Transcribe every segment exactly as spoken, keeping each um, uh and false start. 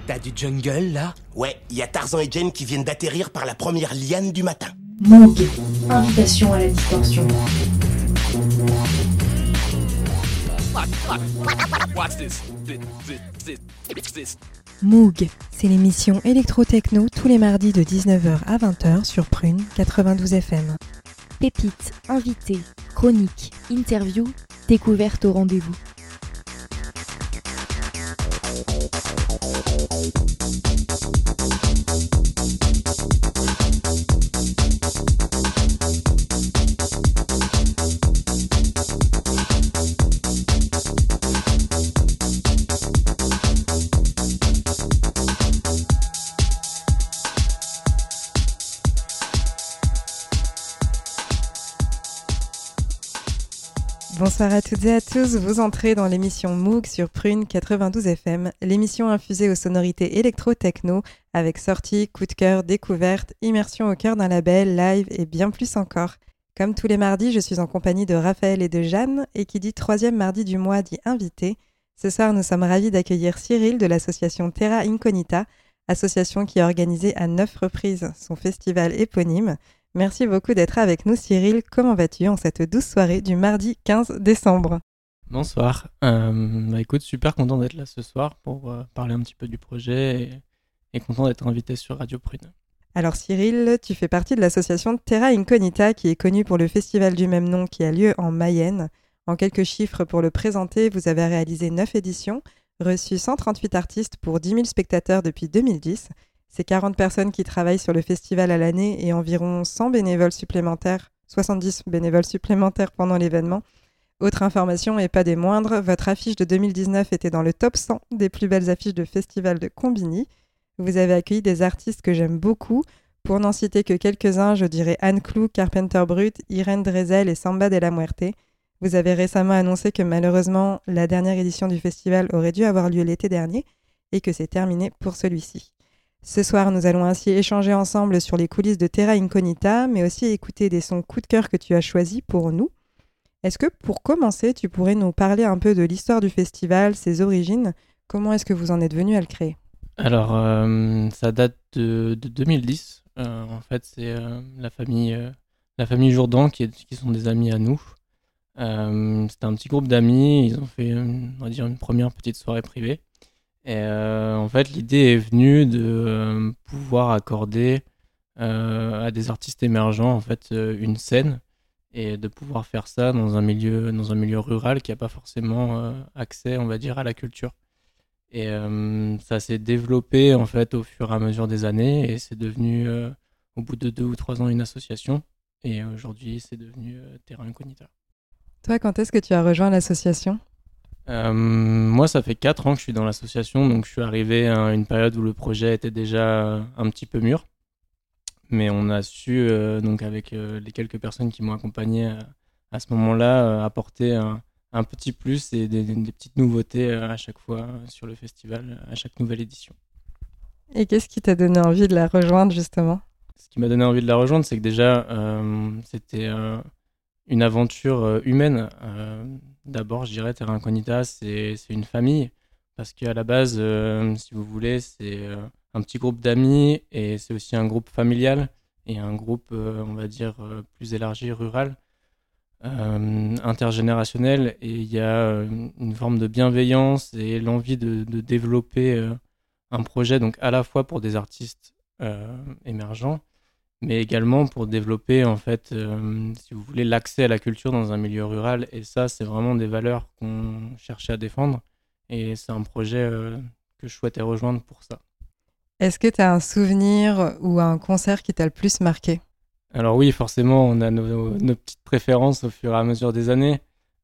T'as du jungle, là? Ouais, il y a Tarzan et Jane qui viennent d'atterrir par la première liane du matin. Moog, invitation à la distorsion. Moog, c'est l'émission électro-techno tous les mardis de dix-neuf heures à vingt heures sur Prune quatre-vingt-douze F M. Pépites, invités, chroniques, interviews, découvertes au rendez-vous. Bonsoir à toutes et à tous, vous entrez dans l'émission Moog sur Prune quatre-vingt-douze F M, l'émission infusée aux sonorités électro-techno avec sorties, coups de cœur, découvertes, immersion au cœur d'un label, live et bien plus encore. Comme tous les mardis, je suis en compagnie de Raphaël et de Jeanne et qui dit troisième mardi du mois dit invité. Ce soir, nous sommes ravis d'accueillir Cyril de l'association Terra Incognita, association qui a organisé à neuf reprises son festival éponyme. Merci beaucoup d'être avec nous, Cyril. Comment vas-tu en cette douce soirée du mardi quinze décembre ? Bonsoir. Euh, bah écoute, super content d'être là ce soir pour euh, parler un petit peu du projet et, et content d'être invité sur Radio Prune. Alors Cyril, tu fais partie de l'association Terra Incognita qui est connue pour le festival du même nom qui a lieu en Mayenne. En quelques chiffres pour le présenter, vous avez réalisé neuf éditions, reçu cent trente-huit artistes pour dix mille spectateurs depuis deux mille dix. C'est quarante personnes qui travaillent sur le festival à l'année et environ cent bénévoles supplémentaires, soixante-dix bénévoles supplémentaires pendant l'événement. Autre information et pas des moindres, votre affiche de deux mille dix-neuf était dans le top cent des plus belles affiches de festival de Combini. Vous avez accueilli des artistes que j'aime beaucoup. Pour n'en citer que quelques-uns, je dirais Anne Clou, Carpenter Brut, Irène Drezel et Samba de la Muerte. Vous avez récemment annoncé que malheureusement, la dernière édition du festival aurait dû avoir lieu l'été dernier et que c'est terminé pour celui-ci. Ce soir, nous allons ainsi échanger ensemble sur les coulisses de Terra Incognita, mais aussi écouter des sons coup de cœur que tu as choisis pour nous. Est-ce que, pour commencer, tu pourrais nous parler un peu de l'histoire du festival, ses origines ? Comment est-ce que vous en êtes venu à le créer ? Alors, euh, ça date de, de deux mille dix. Euh, en fait, c'est euh, la famille, euh, la famille Jourdan qui, est, qui sont des amis à nous. Euh, c'était un petit groupe d'amis. Ils ont fait, une, on va dire, une première petite soirée privée. Et euh, en fait, l'idée est venue de euh, pouvoir accorder euh, à des artistes émergents en fait euh, une scène et de pouvoir faire ça dans un milieu dans un milieu rural qui n'a pas forcément euh, accès, on va dire, à la culture. Et euh, ça s'est développé en fait au fur et à mesure des années et c'est devenu euh, au bout de deux ou trois ans une association. Et aujourd'hui, c'est devenu euh, Terra Incognita. Toi, quand est-ce que tu as rejoint l'association ? Euh, moi, ça fait quatre ans que je suis dans l'association, donc je suis arrivé à une période où le projet était déjà un petit peu mûr. Mais on a su, euh, donc avec euh, les quelques personnes qui m'ont accompagné à, à ce moment-là, euh, apporter un, un petit plus et des, des petites nouveautés euh, à chaque fois euh, sur le festival, à chaque nouvelle édition. Et qu'est-ce qui t'a donné envie de la rejoindre, justement ? Ce qui m'a donné envie de la rejoindre, c'est que déjà, euh, c'était euh, une aventure euh, humaine. Euh, D'abord, je dirais, Terra Incognita, c'est, c'est une famille. Parce qu'à la base, euh, si vous voulez, c'est euh, un petit groupe d'amis et c'est aussi un groupe familial et un groupe, euh, on va dire, euh, plus élargi, rural, euh, intergénérationnel. Et il y a euh, une forme de bienveillance et l'envie de, de développer euh, un projet, donc à la fois pour des artistes euh, émergents, mais également pour développer, en fait, euh, si vous voulez, l'accès à la culture dans un milieu rural. Et ça, c'est vraiment des valeurs qu'on cherchait à défendre. Et c'est un projet euh, que je souhaitais rejoindre pour ça. Est-ce que tu as un souvenir ou un concert qui t'a le plus marqué ? Alors oui, forcément, on a nos, nos petites préférences au fur et à mesure des années.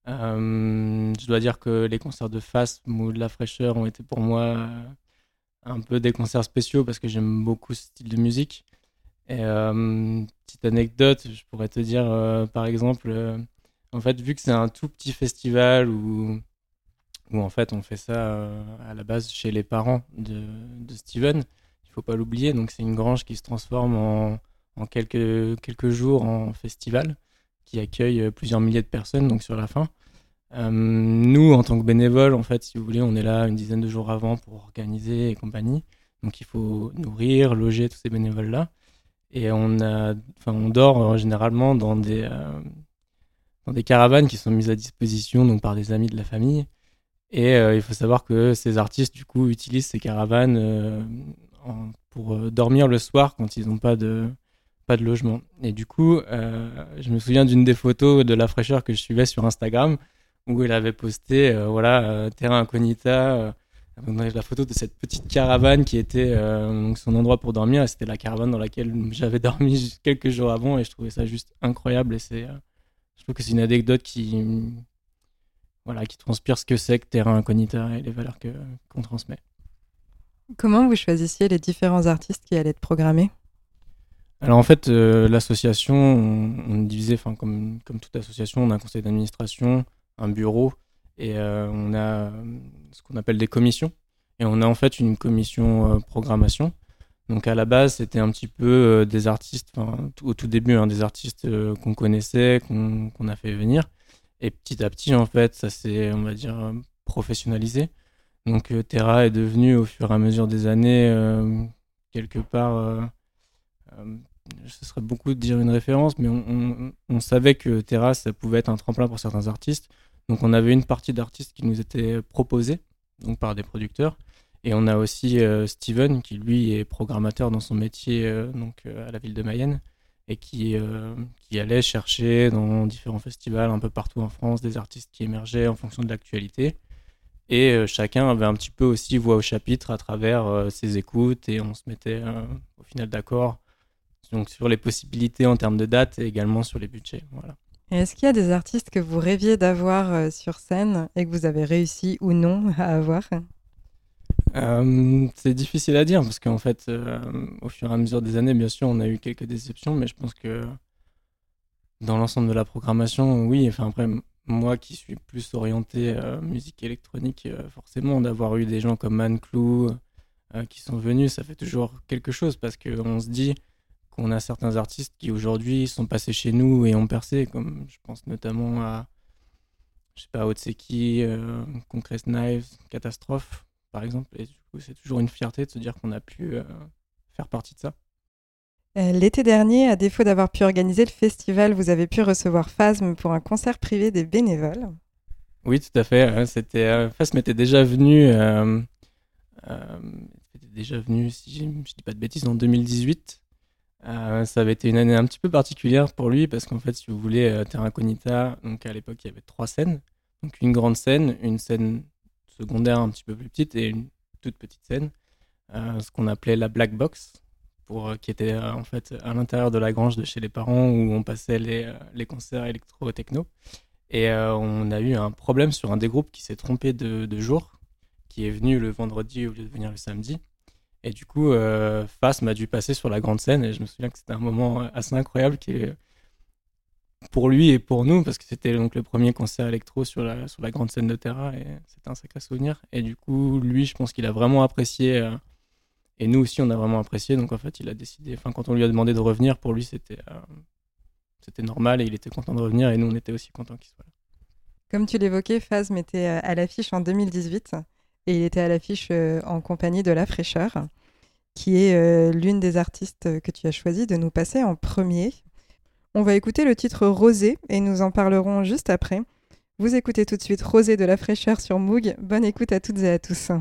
Euh, je dois dire que les concerts de Fasm ou de La Fraîcheur ont été pour moi euh, un peu des concerts spéciaux parce que j'aime beaucoup ce style de musique. Et euh, petite anecdote, je pourrais te dire, euh, par exemple, euh, en fait, vu que c'est un tout petit festival où, où en fait on fait ça euh, à la base chez les parents de, de Steven, il faut pas l'oublier, donc c'est une grange qui se transforme en, en quelques, quelques jours en festival, qui accueille plusieurs milliers de personnes donc sur la fin. Euh, nous, en tant que bénévoles, en fait, si vous voulez, on est là une dizaine de jours avant pour organiser et compagnie. Donc, il faut nourrir, loger tous ces bénévoles-là. Et on, a, enfin, on dort euh, généralement dans des, euh, dans des caravanes qui sont mises à disposition donc, par des amis de la famille. Et euh, il faut savoir que ces artistes, du coup, utilisent ces caravanes euh, en, pour euh, dormir le soir quand ils n'ont pas de, pas de logement. Et du coup, euh, je me souviens d'une des photos de La Fraîcheur que je suivais sur Instagram où elle avait posté euh, voilà, euh, Terra Incognita, euh, la photo de cette petite caravane qui était euh, donc son endroit pour dormir. Et c'était la caravane dans laquelle j'avais dormi quelques jours avant et je trouvais ça juste incroyable. Et c'est, euh, je trouve que c'est une anecdote qui... Voilà, qui transpire ce que c'est que Terra Incognita et les valeurs que, qu'on transmet. Comment vous choisissiez les différents artistes qui allaient être programmés ? Alors en fait, euh, l'association, on, on divisait, enfin comme, comme toute association, on a un conseil d'administration, un bureau, et euh, on a ce qu'on appelle des commissions. Et on a en fait une commission euh, programmation. Donc à la base, c'était un petit peu euh, des artistes, enfin au tout début, hein, des artistes euh, qu'on connaissait, qu'on, qu'on a fait venir. Et petit à petit, en fait, ça s'est, on va dire, professionnalisé. Donc, euh, Terra est devenu, au fur et à mesure des années, euh, quelque part, euh, euh, ce serait beaucoup de dire une référence, mais on, on, on savait que Terra, ça pouvait être un tremplin pour certains artistes. Donc, on avait une partie d'artistes qui nous étaient proposés, donc par des producteurs. Et on a aussi euh, Steven, qui lui est programmateur dans son métier, euh, donc euh, à la ville de Mayenne, et qui, euh, qui allait chercher dans différents festivals un peu partout en France des artistes qui émergeaient en fonction de l'actualité. Et euh, chacun avait un petit peu aussi voix au chapitre à travers euh, ses écoutes et on se mettait euh, au final d'accord donc, sur les possibilités en termes de dates et également sur les budgets. Voilà. Et est-ce qu'il y a des artistes que vous rêviez d'avoir euh, sur scène et que vous avez réussi ou non à avoir ? Euh, c'est difficile à dire parce qu'en fait, euh, au fur et à mesure des années, bien sûr, on a eu quelques déceptions, mais je pense que dans l'ensemble de la programmation, oui. Enfin après, m- moi qui suis plus orienté euh, musique électronique, euh, forcément, d'avoir eu des gens comme Man Clou euh, qui sont venus, ça fait toujours quelque chose parce qu'on se dit qu'on a certains artistes qui aujourd'hui sont passés chez nous et ont percé, comme je pense notamment à, je sais pas, Otseki, euh, Concrete Knives, Catastrophe, par exemple. Et du coup, c'est toujours une fierté de se dire qu'on a pu euh, faire partie de ça. Euh, L'été dernier, à défaut d'avoir pu organiser le festival, vous avez pu recevoir Phasm pour un concert privé des bénévoles. Oui, tout à fait. euh, C'était, euh, Phasm était déjà venu, euh, euh, était déjà venu, si je ne dis pas de bêtises, en deux mille dix-huit. Euh, ça avait été une année un petit peu particulière pour lui parce qu'en fait, si vous voulez, euh, Terra Incognita, donc à l'époque, il y avait trois scènes. Donc une grande scène, une scène secondaire un petit peu plus petite et une toute petite scène, euh, ce qu'on appelait la Black Box, pour, euh, qui était euh, en fait à l'intérieur de la grange de chez les parents où on passait les, euh, les concerts électro-techno. Et euh, on a eu un problème sur un des groupes qui s'est trompé de, de jour, qui est venu le vendredi au lieu de venir le samedi. Et du coup, euh, Phasm a dû passer sur la grande scène et je me souviens que c'était un moment assez incroyable qui est pour lui et pour nous parce que c'était donc le premier concert électro sur la, sur la grande scène de Terra et c'était un sacré souvenir. Et du coup, lui, je pense qu'il a vraiment apprécié euh, et nous aussi, on a vraiment apprécié. Donc en fait, il a décidé, enfin quand on lui a demandé de revenir, pour lui, c'était, euh, c'était normal et il était content de revenir et nous, on était aussi contents qu'il soit là. Comme tu l'évoquais, Phasm était euh, à l'affiche en deux mille dix-huit et il était à l'affiche euh, en compagnie de La Fraîcheur, qui est euh, l'une des artistes que tu as choisi de nous passer en premier. On va écouter le titre Rosé et nous en parlerons juste après. Vous écoutez tout de suite Rosé de La Fraîcheur sur Moog. Bonne écoute à toutes et à tous.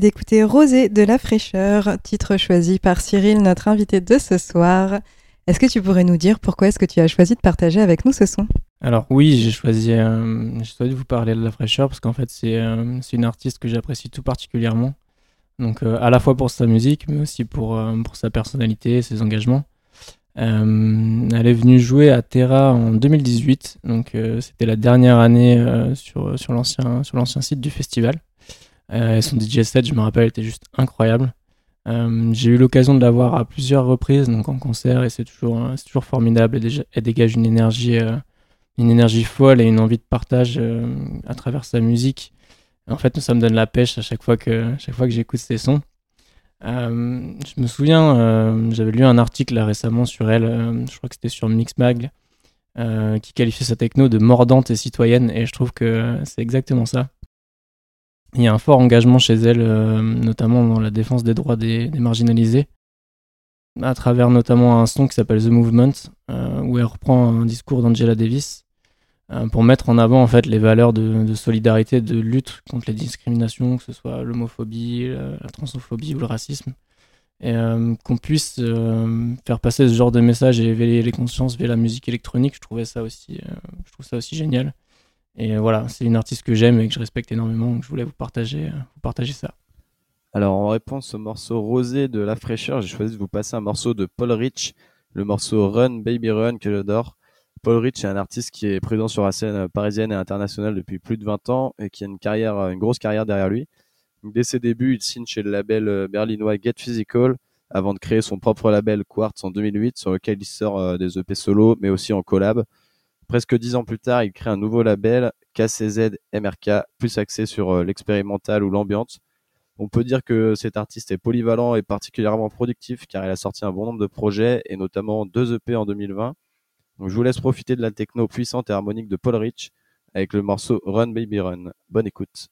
d'écouter Rosée de la fraîcheur, titre choisi par Cyril, notre invité de ce soir. Est-ce que tu pourrais nous dire pourquoi est-ce que tu as choisi de partager avec nous ce son ? Alors oui, j'ai choisi, euh, j'ai choisi de vous parler de La Fraîcheur parce qu'en fait c'est, euh, c'est une artiste que j'apprécie tout particulièrement. Donc euh, à la fois pour sa musique, mais aussi pour, euh, pour sa personnalité, ses engagements. Euh, elle est venue jouer à Terra en deux mille dix-huit, donc euh, c'était la dernière année euh, sur, sur, l'ancien, sur l'ancien site du festival. Euh, et son D J set, je me rappelle, était juste incroyable. Euh, j'ai eu l'occasion de la voir à plusieurs reprises, donc en concert, et c'est toujours, c'est toujours formidable. Elle, elle dégage une énergie, euh, une énergie folle et une envie de partage euh, à travers sa musique. En fait, ça me donne la pêche à chaque fois que, chaque fois que j'écoute ses sons. Euh, je me souviens, euh, j'avais lu un article là, récemment sur elle, euh, je crois que c'était sur Mixmag, euh, qui qualifiait sa techno de mordante et citoyenne, et je trouve que c'est exactement ça. Il y a un fort engagement chez elle, euh, notamment dans la défense des droits des, des marginalisés, à travers notamment un son qui s'appelle The Movement, euh, où elle reprend un discours d'Angela Davis euh, pour mettre en avant en fait, les valeurs de, de solidarité, de lutte contre les discriminations, que ce soit l'homophobie, la, la transphobie ou le racisme, et euh, qu'on puisse euh, faire passer ce genre de message et éveiller les consciences via la musique électronique. Je trouvais ça aussi, euh, je trouve ça aussi génial. Et voilà, c'est une artiste que j'aime et que je respecte énormément, donc je voulais vous partager, vous partager ça. Alors en réponse au morceau Rosée de La Fraîcheur, j'ai choisi de vous passer un morceau de Paul Rich, le morceau Run Baby Run que j'adore. Paul Rich est un artiste qui est présent sur la scène parisienne et internationale depuis plus de vingt ans et qui a une carrière, une grosse carrière derrière lui. Donc, dès ses débuts, il signe chez le label berlinois Get Physical avant de créer son propre label Quartz en deux mille huit sur lequel il sort des E P solo mais aussi en collab. Presque dix ans plus tard, il crée un nouveau label, K C Z M R K, plus axé sur euh, l'expérimental ou l'ambiance. On peut dire que cet artiste est polyvalent et particulièrement productif car il a sorti un bon nombre de projets et notamment deux E P en deux mille vingt. Donc je vous laisse profiter de la techno puissante et harmonique de Paul Rich avec le morceau Run Baby Run. Bonne écoute.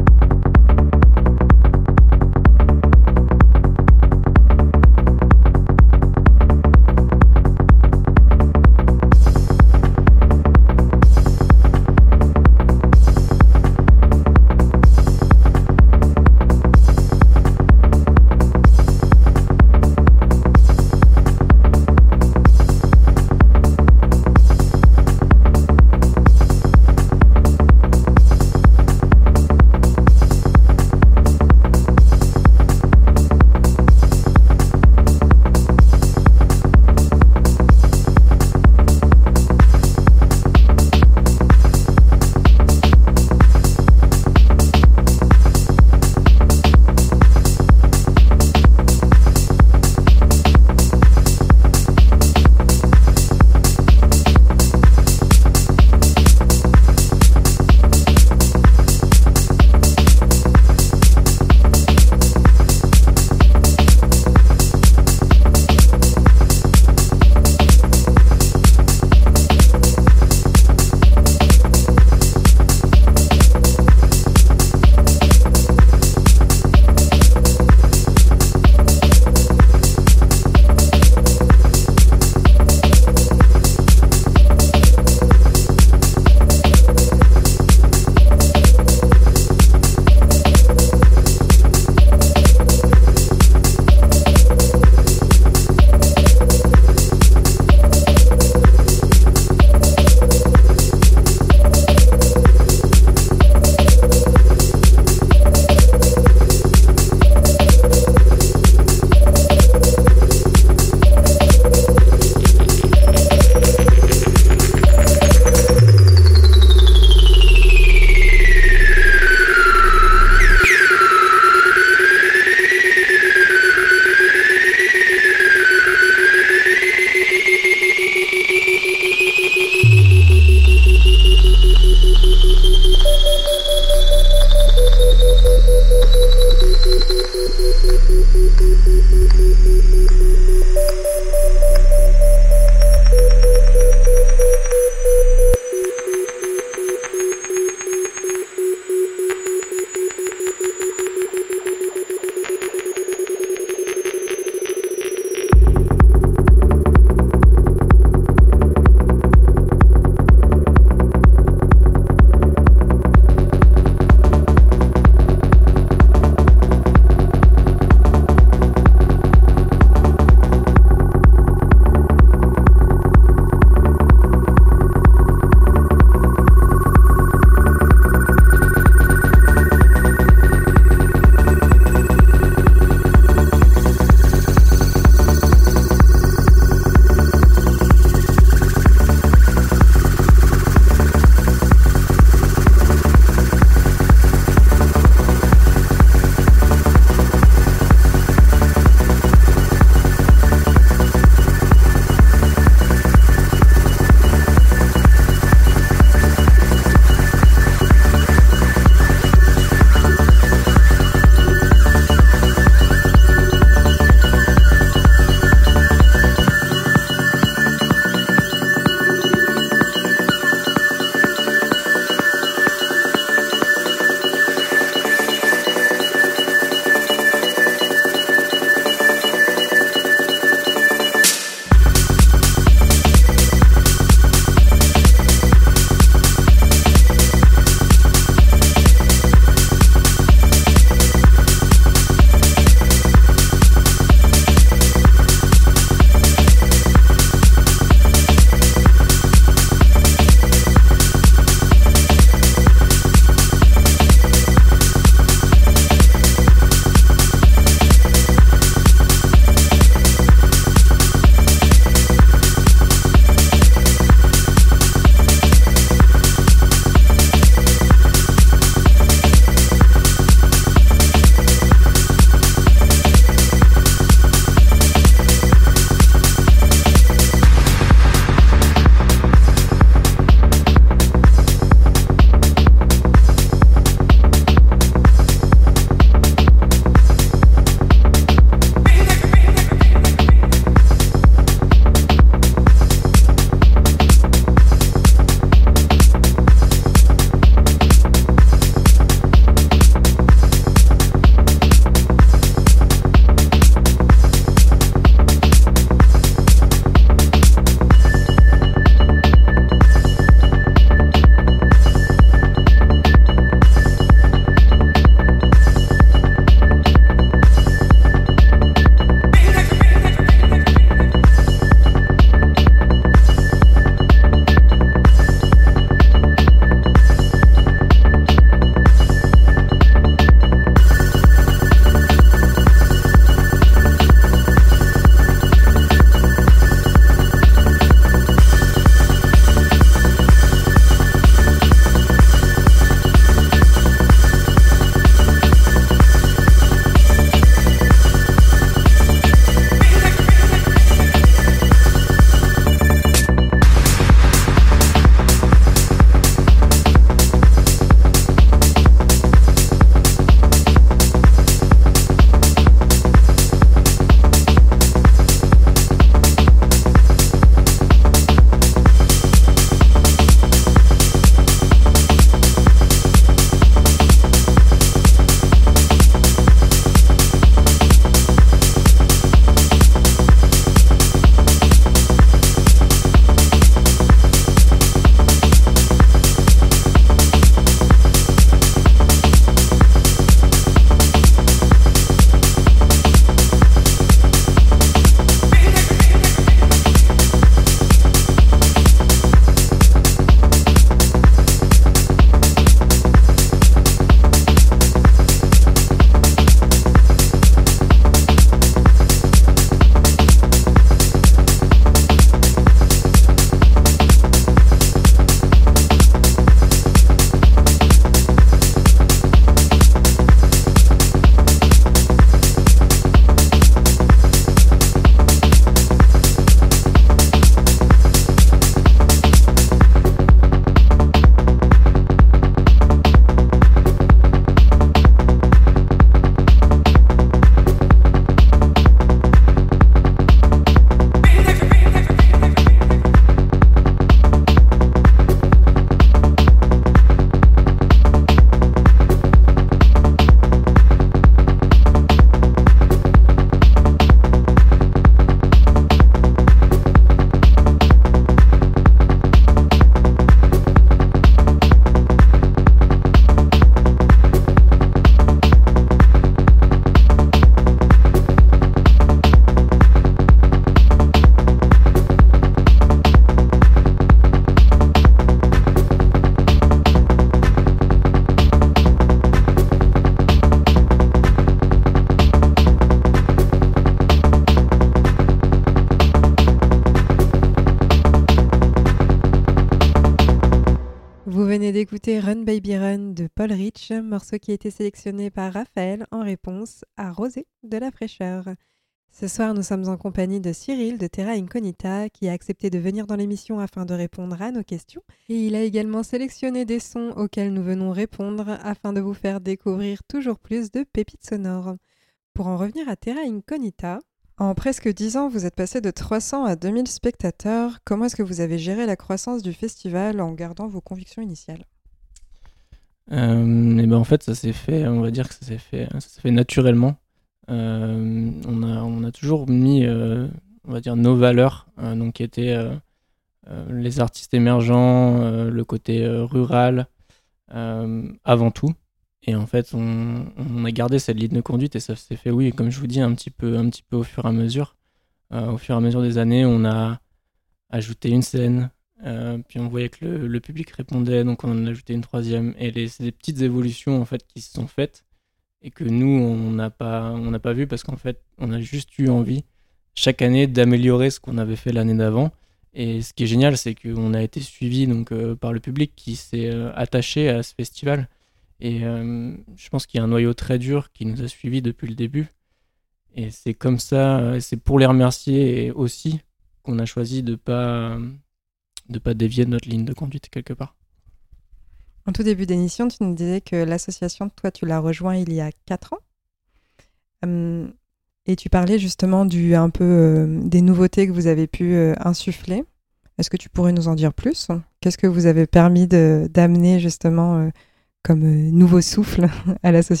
écouté Run Baby Run de Paul Rich, morceau qui a été sélectionné par Raphaël en réponse à Rosé de La Fraîcheur. Ce soir, nous sommes en compagnie de Cyril de Terra Incognita qui a accepté de venir dans l'émission afin de répondre à nos questions. Et il a également sélectionné des sons auxquels nous venons répondre afin de vous faire découvrir toujours plus de pépites sonores. Pour en revenir à Terra Incognita, en presque dix ans, vous êtes passé de trois cents à deux mille spectateurs. Comment est-ce que vous avez géré la croissance du festival en gardant vos convictions initiales ? euh, et ben En fait, ça s'est fait, on va dire que ça s'est fait, ça s'est fait naturellement. Euh, on, a, on a toujours mis, euh, on va dire, nos valeurs, euh, donc qui étaient euh, euh, les artistes émergents, euh, le côté euh, rural, euh, avant tout. Et en fait, on, on a gardé cette ligne de conduite et ça s'est fait, oui, comme je vous dis, un petit peu, un petit peu au fur et à mesure. Euh, au fur et à mesure des années, on a ajouté une scène, euh, puis on voyait que le, le public répondait, donc on en a ajouté une troisième. Et les, c'est des petites évolutions en fait qui se sont faites et que nous, on n'a pas, on n'a pas vu parce qu'en fait, on a juste eu envie chaque année d'améliorer ce qu'on avait fait l'année d'avant. Et ce qui est génial, c'est qu'on a été suivi donc, euh, par le public qui s'est euh, attaché à ce festival. Et euh, je pense qu'il y a un noyau très dur qui nous a suivis depuis le début. Et c'est comme ça, c'est pour les remercier et aussi qu'on a choisi de ne pas, de pas dévier de notre ligne de conduite quelque part. En tout début d'émission, tu nous disais que l'association, toi, tu l'as rejoint il y a quatre ans. Hum, et tu parlais justement du, un peu, euh, des nouveautés que vous avez pu euh, insuffler. Est-ce que tu pourrais nous en dire plus ? Qu'est-ce que vous avez permis de, d'amener justement euh, comme euh, nouveau souffle à l'association ?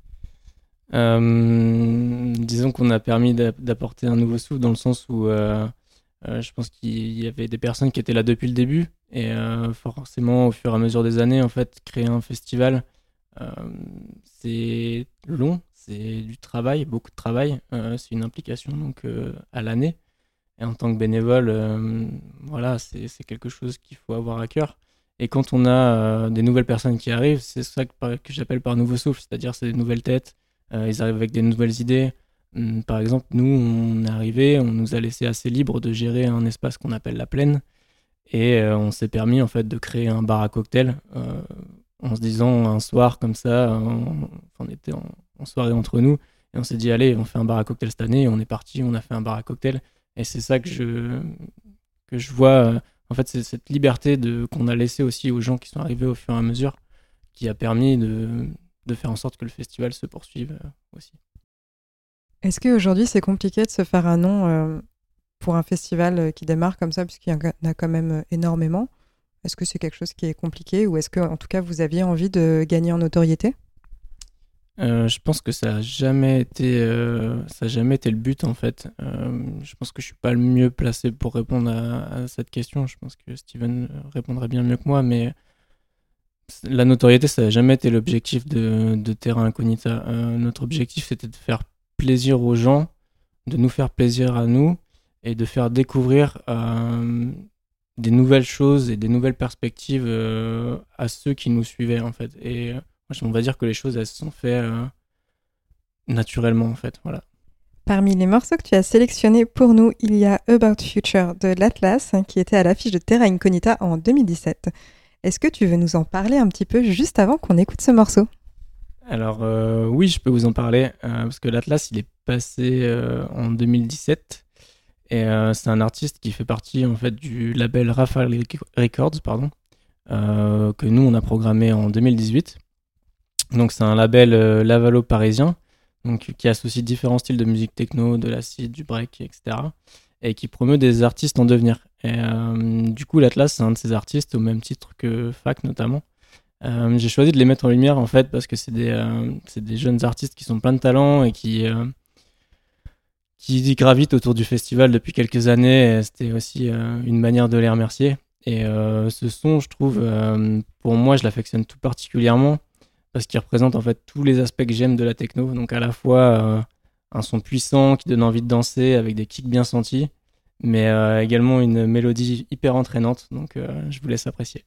euh, Disons qu'on a permis d'apporter un nouveau souffle dans le sens où euh, euh, je pense qu'il y avait des personnes qui étaient là depuis le début. Et euh, forcément, au fur et à mesure des années, en fait, créer un festival, euh, c'est long, c'est du travail, beaucoup de travail. Euh, c'est une implication donc euh, à l'année. Et en tant que bénévole, euh, voilà, c'est, c'est quelque chose qu'il faut avoir à cœur. Et quand on a euh, des nouvelles personnes qui arrivent, c'est ça que, que j'appelle par nouveau souffle, c'est-à-dire c'est des nouvelles têtes. Euh, ils arrivent avec des nouvelles idées. Hum, par exemple, nous, on est arrivés, on nous a laissé assez libre de gérer un espace qu'on appelle la plaine. Et euh, on s'est permis en fait de créer un bar à cocktail euh, en se disant un soir comme ça, on, on était en, en soirée entre nous et on s'est dit allez on fait un bar à cocktail cette année et on est parti, on a fait un bar à cocktail et c'est ça que je, que je vois, euh, en fait c'est cette liberté de, qu'on a laissée aussi aux gens qui sont arrivés au fur et à mesure qui a permis de, de faire en sorte que le festival se poursuive euh, aussi. Est-ce qu'aujourd'hui c'est compliqué de se faire un nom euh... pour un festival qui démarre comme ça, puisqu'il y en a quand même énormément? Est-ce que c'est quelque chose qui est compliqué ou est-ce que, en tout cas, vous aviez envie de gagner en notoriété? euh, Je pense que ça n'a jamais été, euh, ça a jamais été le but, en fait. Euh, je pense que je ne suis pas le mieux placé pour répondre à, à cette question. Je pense que Steven répondrait bien mieux que moi, mais la notoriété, ça n'a jamais été l'objectif de, de Terra Incognita. Euh, notre objectif, c'était de faire plaisir aux gens, de nous faire plaisir à nous, et de faire découvrir euh, des nouvelles choses et des nouvelles perspectives euh, à ceux qui nous suivaient, en fait. Et euh, on va dire que les choses, elles se sont faites euh, naturellement, en fait. Voilà. Parmi les morceaux que tu as sélectionnés pour nous, il y a About Future de l'Atlas, qui était à l'affiche de Terra Incognita en deux mille dix-sept. Est-ce que tu veux nous en parler un petit peu juste avant qu'on écoute ce morceau ? Alors, euh, oui, je peux vous en parler, euh, parce que l'Atlas, il est passé euh, en deux mille dix-sept. Et euh, c'est un artiste qui fait partie en fait du label Raphaël Records, pardon, euh, que nous on a programmé en deux mille dix-huit. Donc c'est un label euh, lavalo parisien, donc qui associe différents styles de musique techno, de l'acid, du break, et cetera. Et qui promeut des artistes en devenir. Et euh, du coup l'Atlas c'est un de ces artistes au même titre que F A C notamment. Euh, j'ai choisi de les mettre en lumière en fait parce que c'est des, euh, c'est des jeunes artistes qui sont pleins de talent et qui euh, qui gravitent autour du festival depuis quelques années. C'était aussi euh, une manière de les remercier. Et euh, ce son, je trouve, euh, pour moi, je l'affectionne tout particulièrement parce qu'il représente en fait tous les aspects que j'aime de la techno. Donc à la fois euh, un son puissant qui donne envie de danser avec des kicks bien sentis, mais euh, également une mélodie hyper entraînante. Donc euh, je vous laisse apprécier.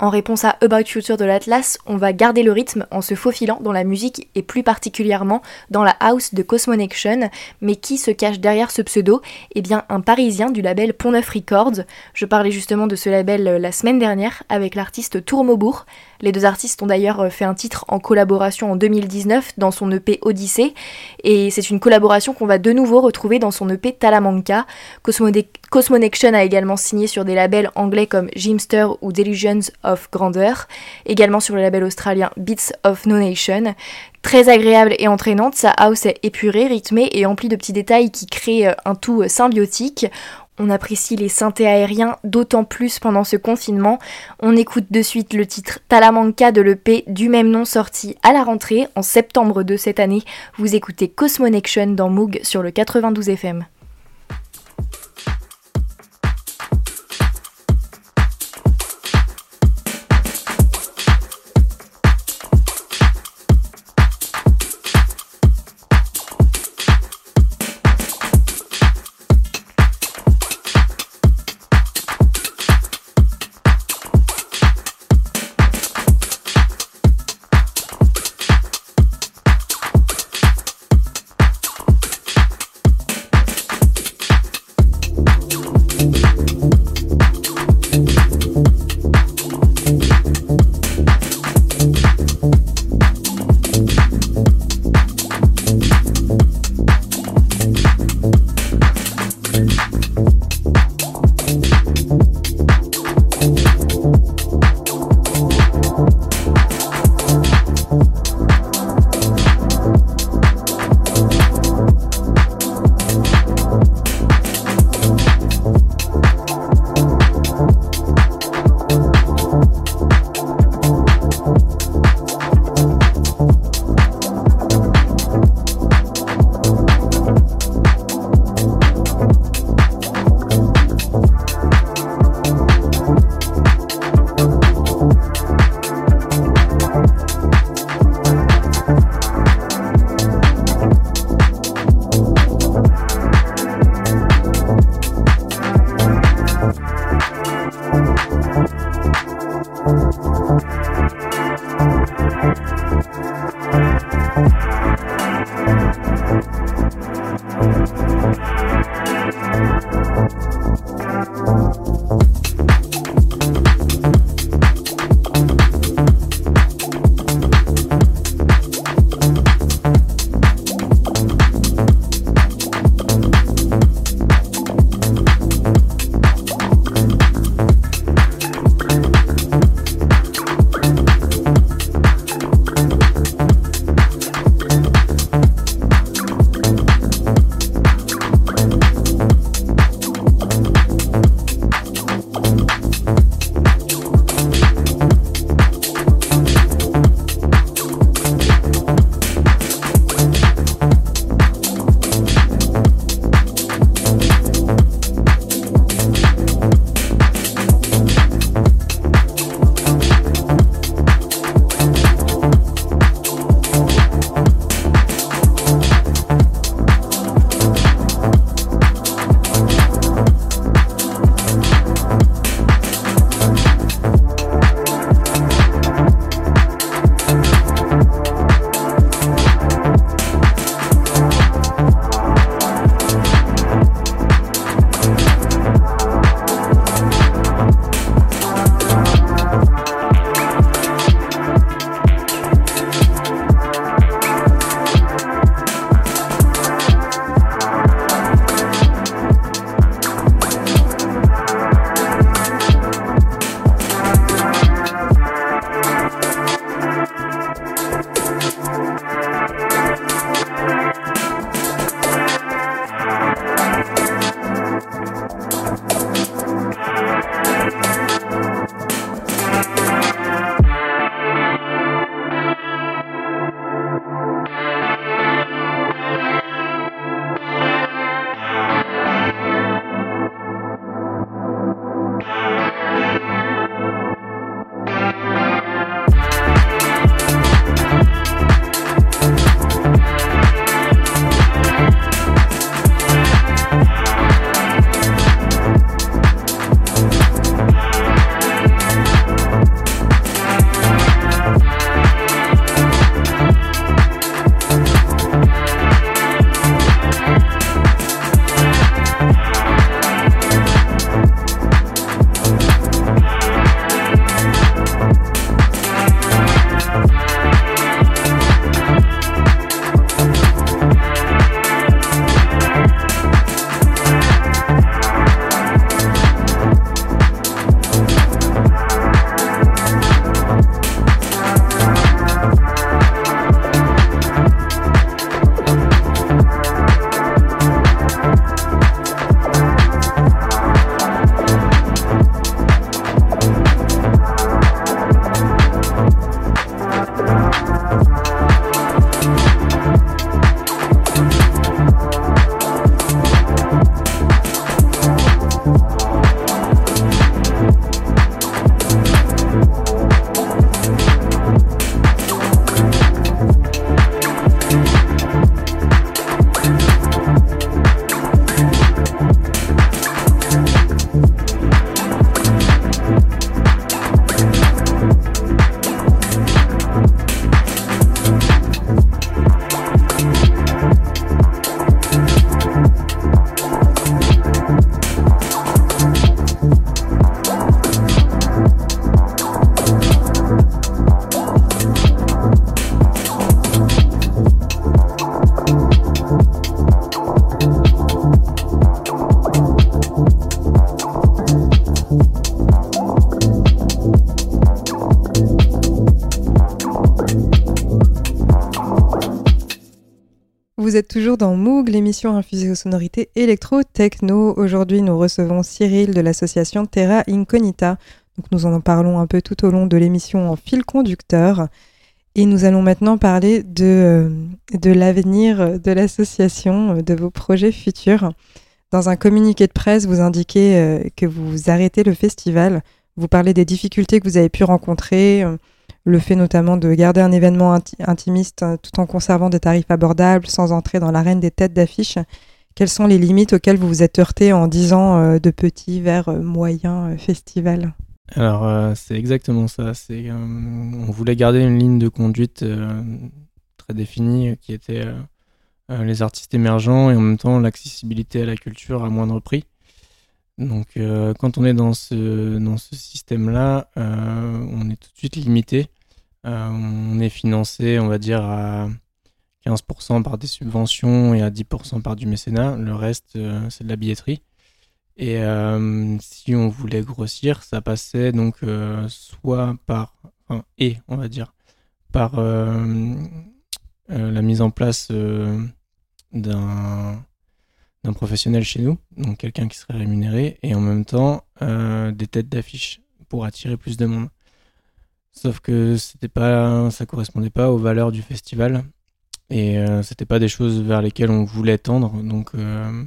En réponse à About Future de l'Atlas, on va garder le rythme en se faufilant dans la musique et plus particulièrement dans la house de Cosmonection. Mais qui se cache derrière ce pseudo ? Eh bien, un Parisien du label Pont Neuf Records. Je parlais justement de ce label la semaine dernière avec l'artiste Tourmaubourg. Les deux artistes ont d'ailleurs fait un titre en collaboration en deux mille dix-neuf dans son E P Odyssée, et c'est une collaboration qu'on va de nouveau retrouver dans son E P Talamanca. Cosmode- Cosmonection a également signé sur des labels anglais comme Jimster ou Delusions of Grandeur, également sur le label australien Beats of No Nation. Très agréable et entraînante, sa house est épurée, rythmée et emplie de petits détails qui créent un tout symbiotique. On apprécie les synthés aériens d'autant plus pendant ce confinement. On écoute de suite le titre Talamanca de l'E P du même nom sorti à la rentrée en septembre de cette année. Vous écoutez Cosmonection dans Moog sur le quatre-vingt-douze F M. Vous êtes toujours dans Moog, l'émission infusée aux sonorités électro-techno. Aujourd'hui, nous recevons Cyril de l'association Terra Incognita. Donc, nous en parlons un peu tout au long de l'émission en fil conducteur. Et nous allons maintenant parler de, de l'avenir de l'association, de vos projets futurs. Dans un communiqué de presse, vous indiquez que vous arrêtez le festival. Vous parlez des difficultés que vous avez pu rencontrer, le fait notamment de garder un événement inti- intimiste tout en conservant des tarifs abordables, sans entrer dans l'arène des têtes d'affiche. Quelles sont les limites auxquelles vous vous êtes heurté en dix ans euh, de petits vers euh, moyens euh, festivals ? Alors, euh, c'est exactement ça. C'est, euh, on voulait garder une ligne de conduite euh, très définie euh, qui était euh, euh, les artistes émergents et en même temps l'accessibilité à la culture à moindre prix. Donc, euh, quand on est dans ce, dans ce système-là, euh, on est tout de suite limité. Euh, on est financé, on va dire, à quinze pour cent par des subventions et à dix pour cent par du mécénat. Le reste, euh, c'est de la billetterie. Et euh, si on voulait grossir, ça passait donc euh, soit par, enfin, et on va dire, par euh, euh, la mise en place euh, d'un, d'un professionnel chez nous, donc quelqu'un qui serait rémunéré, et en même temps euh, des têtes d'affiche pour attirer plus de monde. Sauf que c'était pas, ça correspondait pas aux valeurs du festival et euh, c'était pas des choses vers lesquelles on voulait tendre. Donc, euh,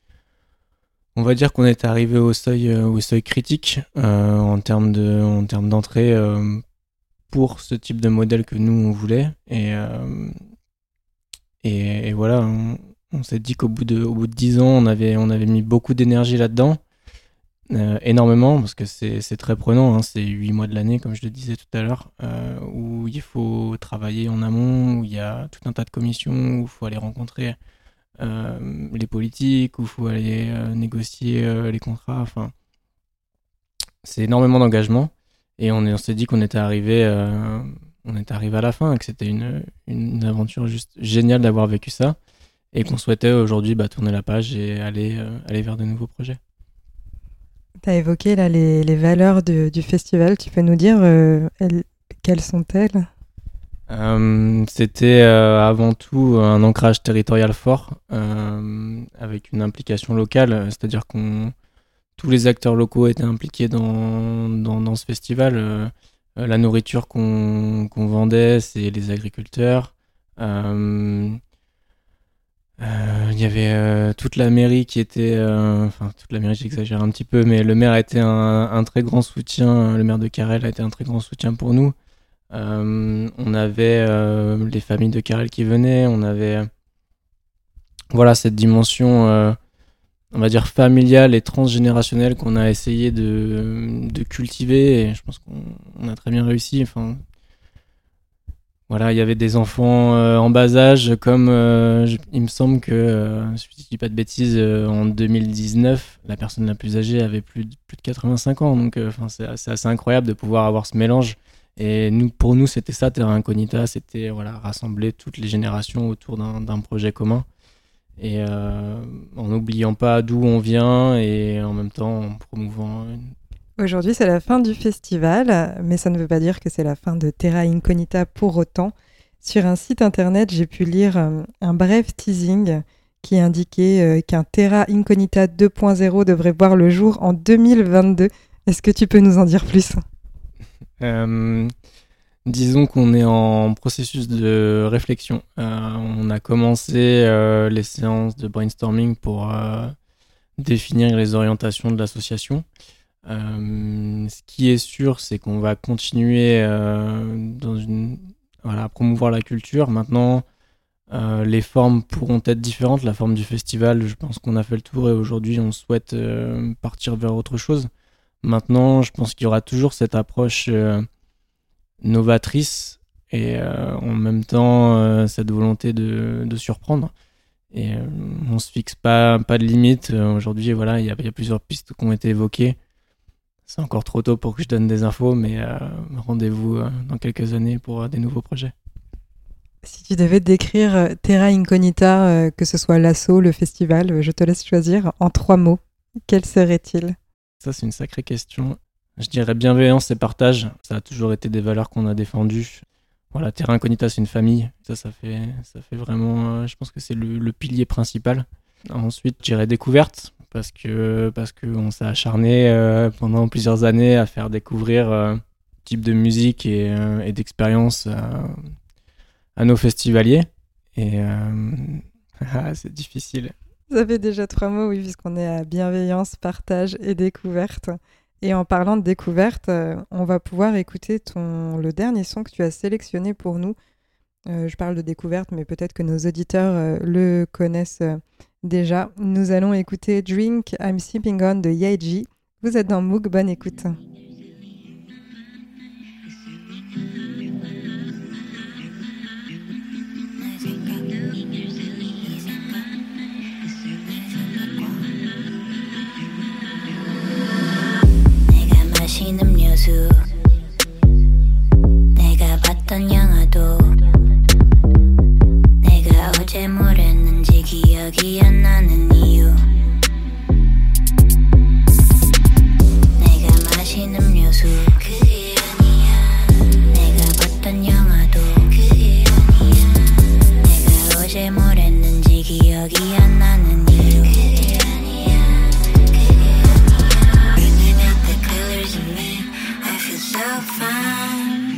on va dire qu'on est arrivé au seuil, euh, au seuil critique euh, en termes de, en termes d'entrée euh, pour ce type de modèle que nous on voulait. Et euh, et, et voilà, on, on s'est dit qu'au bout de, au bout de dix ans, on avait, on avait mis beaucoup d'énergie là-dedans. Euh, énormément, parce que c'est, c'est très prenant, hein. C'est huit mois de l'année, comme je le disais tout à l'heure, euh, où il faut travailler en amont, où il y a tout un tas de commissions, où il faut aller rencontrer euh, les politiques, où il faut aller euh, négocier euh, les contrats. Enfin, c'est énormément d'engagement, et on, est, on s'est dit qu'on était arrivé, euh, on était arrivé à la fin, et que c'était une, une aventure juste géniale d'avoir vécu ça, et qu'on souhaitait aujourd'hui bah, tourner la page et aller, euh, aller vers de nouveaux projets. Tu as évoqué là, les, les valeurs de, du festival. Tu peux nous dire euh, elles, quelles sont-elles ? euh, C'était euh, avant tout un ancrage territorial fort, euh, avec une implication locale, c'est-à-dire que tous les acteurs locaux étaient impliqués dans, dans, dans ce festival. Euh, la nourriture qu'on, qu'on vendait, c'est les agriculteurs. Euh, Euh, il y avait euh, toute la mairie qui était, euh, enfin toute la mairie, j'exagère un petit peu, mais le maire a été un, un très grand soutien, le maire de Carrel a été un très grand soutien pour nous. Euh, on avait euh, les familles de Carrel qui venaient, on avait euh, voilà cette dimension, euh, on va dire familiale et transgénérationnelle qu'on a essayé de, de cultiver, et je pense qu'on on a très bien réussi. Enfin, voilà, il y avait des enfants euh, en bas âge, comme euh, je, il me semble que, euh, si je dis pas de bêtises, euh, en deux mille dix-neuf, la personne la plus âgée avait plus de, plus de quatre-vingt-cinq ans. Donc, euh, c'est, c'est assez incroyable de pouvoir avoir ce mélange. Et nous, pour nous, c'était ça, Terra Incognita, c'était voilà, rassembler toutes les générations autour d'un, d'un projet commun. Et euh, en n'oubliant pas d'où on vient et en même temps en promouvant une... Aujourd'hui, c'est la fin du festival, mais ça ne veut pas dire que c'est la fin de Terra Incognita pour autant. Sur un site internet, j'ai pu lire euh, un bref teasing qui indiquait euh, qu'un Terra Incognita deux point zéro devrait voir le jour en deux mille vingt-deux. Est-ce que tu peux nous en dire plus ? euh, Disons qu'on est en processus de réflexion. Euh, on a commencé euh, les séances de brainstorming pour euh, définir les orientations de l'association. Euh, ce qui est sûr, c'est qu'on va continuer euh, dans une, voilà, à promouvoir la culture. Maintenant, euh, les formes pourront être différentes. La forme du festival, je pense qu'on a fait le tour et aujourd'hui, on souhaite euh, partir vers autre chose. Maintenant, je pense qu'il y aura toujours cette approche euh, novatrice et euh, en même temps, euh, cette volonté de, de surprendre. Et euh, on se fixe pas, pas de limite. Euh, aujourd'hui, voilà, il y a, y a plusieurs pistes qui ont été évoquées. C'est encore trop tôt pour que je donne des infos, mais euh, rendez-vous euh, dans quelques années pour euh, des nouveaux projets. Si tu devais décrire euh, Terra Incognita, euh, que ce soit l'assaut, le festival, euh, je te laisse choisir, en trois mots, quels seraient-ils ? Ça, c'est une sacrée question. Je dirais bienveillance et partage. Ça a toujours été des valeurs qu'on a défendues. voilà, Terra Incognita, c'est une famille. Ça, ça fait, ça fait vraiment, euh, je pense que c'est le, le pilier principal. Ensuite, j'irai découverte, parce que parce qu'on s'est acharné euh, pendant plusieurs années à faire découvrir euh, type de musique et, euh, et d'expérience à, à nos festivaliers. Et euh, c'est difficile. Ça fait déjà trois mots, oui, puisqu'on est à bienveillance, partage et découverte. Et en parlant de découverte, euh, on va pouvoir écouter ton, le dernier son que tu as sélectionné pour nous. Euh, je parle de découverte, mais peut-être que nos auditeurs euh, le connaissent euh, déjà. Nous allons écouter Drink I'm Sipping On de Yaeji. Vous êtes dans Moog, bonne écoute. 마신 음료수 내가 봤던 영화도 내가 어제 뭘 했는지 기억이 안 나는 이유 내가 마신 음료수 그게 아니야 내가 봤던 영화도 그게 아니야 내가 어제 뭘 했는지 기억이 안 나는 이유 그게 아니야 그게 아니야 Bringing out the colors in me I feel so fine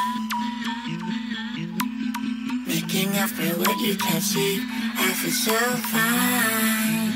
Making up for what you can't see I feel so fine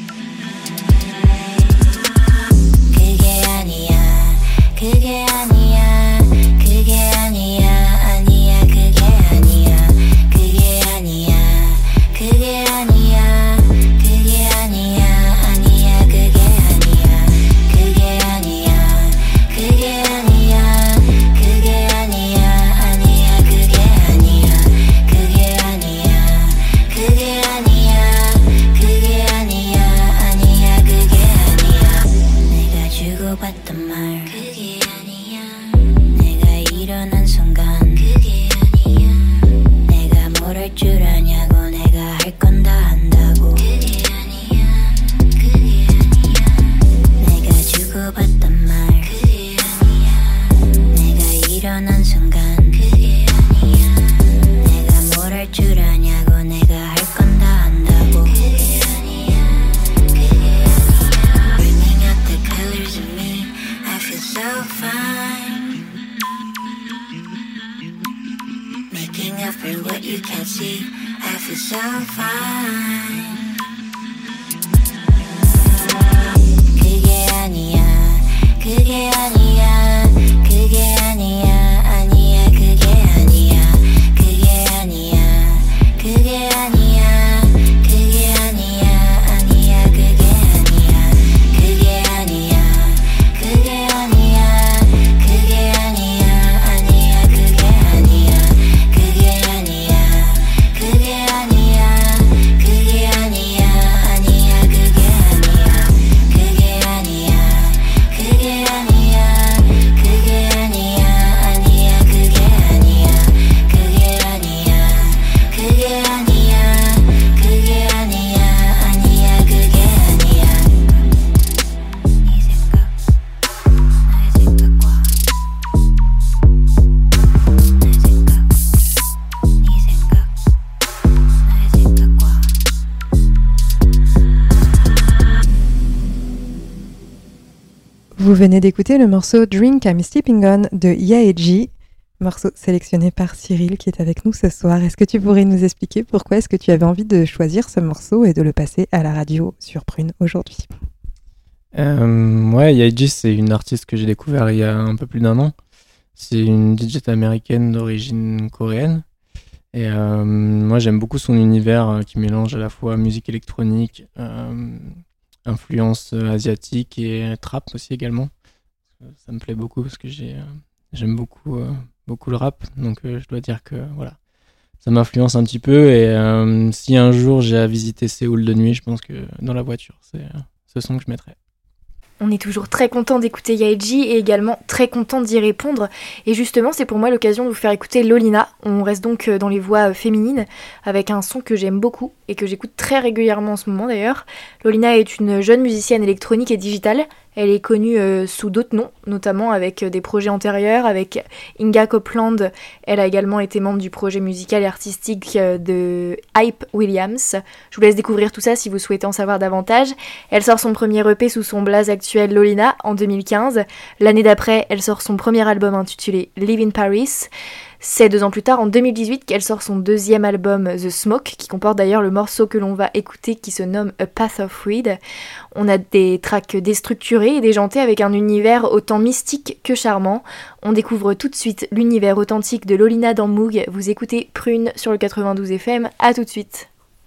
그게 아니야 그게 아니야 그게 아니야 아니야 그게 아니야 그게 아니야 그게 아니야 그게 아니야 아니야 그게 아니야 그게 아니야 그게 아니야 그게 아니야 아니야 그게 아니야 그게 아니야 그게 아니야 그게 아니야 아니야 그게 아니야 내가 주고받던 말 그게 아니야 내가 일어난 순간 그게 아니야 내가 뭘 할 줄 아냐고 내가 할 건 다 한다고 그게 아니야 그게 아니야 내가 주고받던 말 그게 아니야 내가 일어난 순간 그게 아니야 내가 뭘 할 줄 아냐고 내가 할 건 다 한다고 그게 아니야 그게 아니야 Bringing out the colors in me I feel so fine Making up for what you can't see I feel so fine 그게 아니야 그게 아니야 그게 아니야 아니야 그게 아니야 그게 아니야 그게 아니야 그게 아니야 아니야 그게 아니야 그게 아니야 그게 아니야 그게 아니야 아니야 그게 아니야 그게 아니야 그게 아니야 그게 아니야 아니야 그게 아니야 그게 아니야 그게 아니야 그게 아니야 아니야 그게 아니야 그게 아니야 그게 아니야 그게 아니야 아니야 그게 아니야 네 생각 나의 생각과 내 생각 네 생각 나의 생각과 Vous venez d'écouter le morceau Drink I'm Sipping On de Yaeji, morceau sélectionné par Cyril qui est avec nous ce soir. Est-ce que tu pourrais nous expliquer pourquoi est-ce que tu avais envie de choisir ce morceau et de le passer à la radio sur Prune aujourd'hui ? Euh, ouais, Yaeji, c'est une artiste que j'ai découvert il y a un peu plus d'un an. C'est une D J américaine d'origine coréenne. Et euh, moi, j'aime beaucoup son univers euh, qui mélange à la fois musique électronique, euh, influence euh, asiatique et trap aussi également. Euh, Ça me plaît beaucoup parce que j'ai, euh, j'aime beaucoup, euh, beaucoup le rap. Donc, euh, je dois dire que voilà, ça m'influence un petit peu. Et euh, si un jour j'ai à visiter Séoul de nuit, je pense que dans la voiture, c'est euh, ce son que je mettrais. On est toujours très content d'écouter Yaeji et également très content d'y répondre. Et justement, c'est pour moi l'occasion de vous faire écouter Lolina. On reste donc dans les voix féminines avec un son que j'aime beaucoup et que j'écoute très régulièrement en ce moment d'ailleurs. Lolina est une jeune musicienne électronique et digitale Elle est connue euh, sous d'autres noms, notamment avec euh, des projets antérieurs. Avec Inga Copeland, elle a également été membre du projet musical et artistique euh, de Hype Williams. Je vous laisse découvrir tout ça si vous souhaitez en savoir davantage. Elle sort son premier E P sous son blaze actuel Lolina en deux mille quinze. L'année d'après, elle sort son premier album intitulé Live in Paris. C'est deux ans plus tard, en deux mille dix-huit, qu'elle sort son deuxième album The Smoke, qui comporte d'ailleurs le morceau que l'on va écouter qui se nomme A Path of Weed. On a des tracks déstructurés et déjantés avec un univers autant mystique que charmant. On découvre tout de suite l'univers authentique de Lolina dans Moog. Vous écoutez Prune sur le quatre-vingt-douze F M, à tout de suite.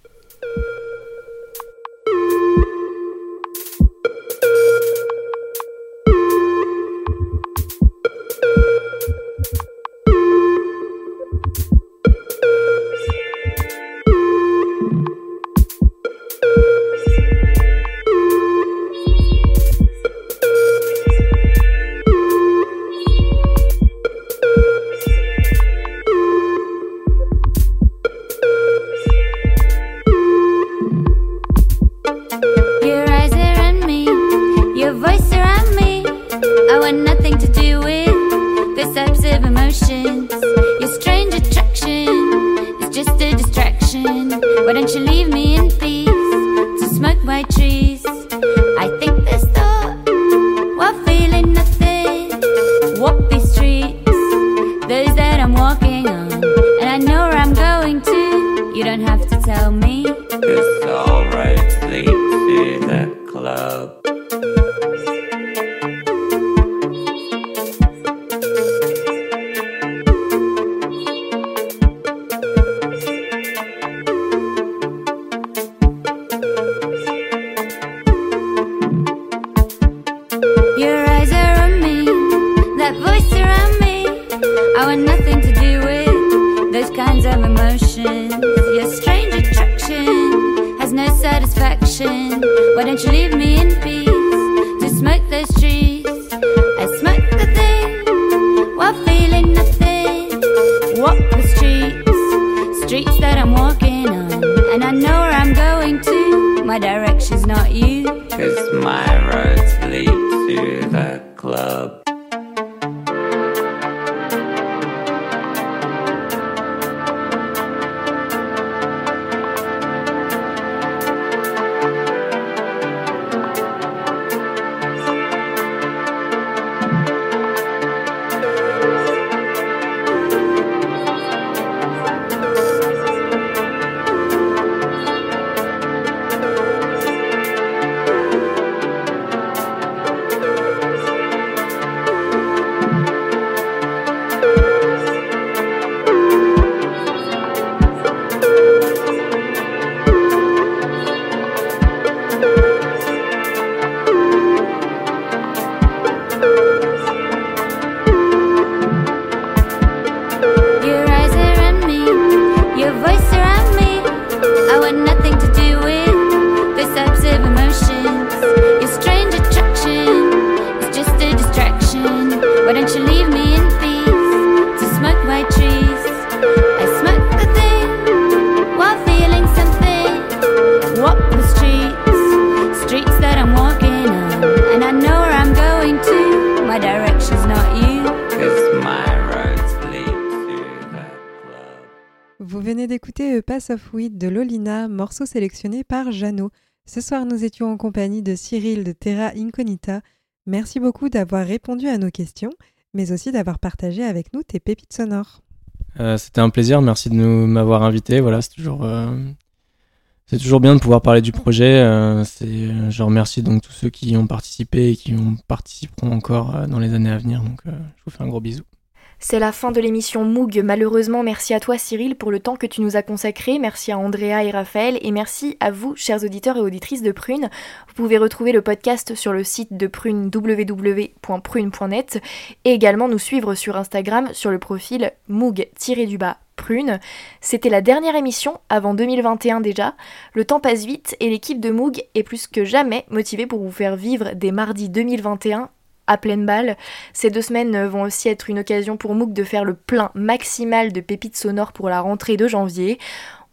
Vous venez d'écouter A Path of Weed de Lolina, morceau sélectionné par Jeannot. Ce soir, nous étions en compagnie de Cyril de Terra Incognita. Merci beaucoup d'avoir répondu à nos questions, mais aussi d'avoir partagé avec nous tes pépites sonores. Euh, c'était un plaisir, merci de nous m'avoir invité. Voilà, c'est toujours, euh, c'est toujours bien de pouvoir parler du projet. Euh, c'est, je remercie donc tous ceux qui y ont participé et qui ont participeront encore euh, dans les années à venir. Donc, euh, je vous fais un gros bisou. C'est la fin de l'émission Moog. Malheureusement, merci à toi Cyril pour le temps que tu nous as consacré. Merci à Andrea et Raphaël. Et merci à vous, chers auditeurs et auditrices de Prune. Vous pouvez retrouver le podcast sur le site de Prune, w w w point prune point net, et également nous suivre sur Instagram sur le profil Moog-du-bas Prune. C'était la dernière émission avant deux mille vingt et un déjà. Le temps passe vite et l'équipe de Moog est plus que jamais motivée pour vous faire vivre des mardis deux mille vingt et un à pleine balle. Ces deux semaines vont aussi être une occasion pour Moog de faire le plein maximal de pépites sonores pour la rentrée de janvier.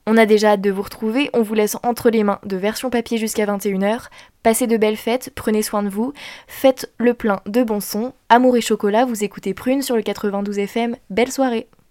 On a déjà hâte de vous retrouver, on vous laisse entre les mains de Version Papier jusqu'à vingt et une heures. Passez de belles fêtes, prenez soin de vous, faites le plein de bons sons. Amour et chocolat, vous écoutez Prune sur le quatre-vingt-douze F M, belle soirée.